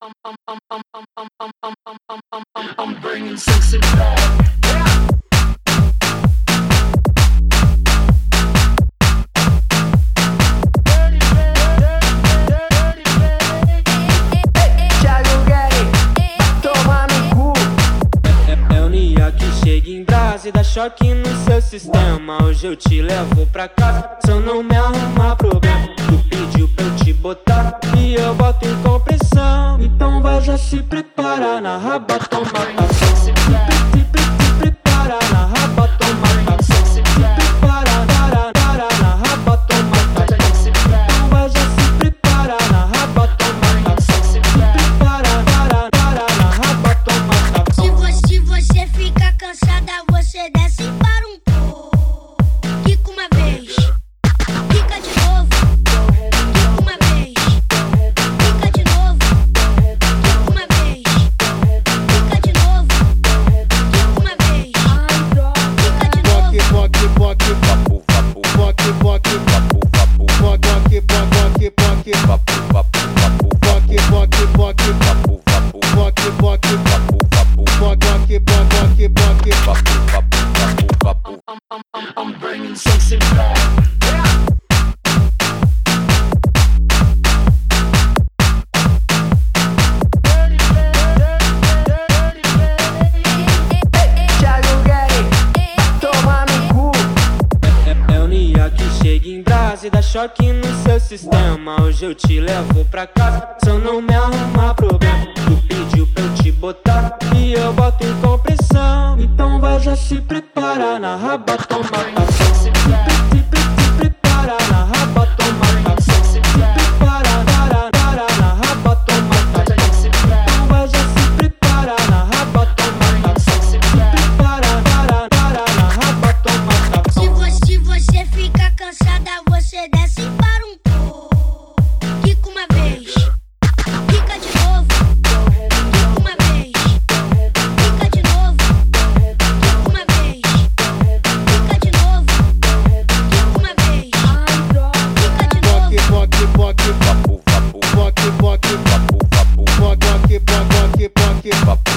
I'm bringing sexy back. É o Nia que chega em brasa e dá choque no seu sistema. Hoje eu te levo pra casa, se eu não me arrumar problema. Tu pediu pra eu te botar e eu boto em compressão. Então vai já se preparar na raba, toma ação. Se prepara na raba, toma ação. Se prepara na raba, toma ação. Então vai já se preparar na raba, toma ação. Se prepara na raba, toma ação. Se você fica cansada, você desce para um pouco. Quica uma vez, quica de novo. Quica uma vez, quica de novo. Quica uma vez, quica de novo. Quica uma vez, quica de novo. I'm bringing sexy back. É o Nia que chega em brasa e dá choque no seu sistema. Hoje eu te levo pra casa, se eu não me arrumar problema. Tu pediu pra eu te botar e eu boto em compressão. Então vai já se preparar na raba, toma ação. Se prepara na raba, toma ação. Se prepara na raba, toma ação. Então vai já se preparar na raba, toma ação. Se prepara na raba, toma ação. Se você fica cansada, você desce para um pouco. Quica uma vez, quica de novo. Quica uma vez, quica de novo. Quica uma vez, quica de novo. Quica uma vez, quica de novo. Papo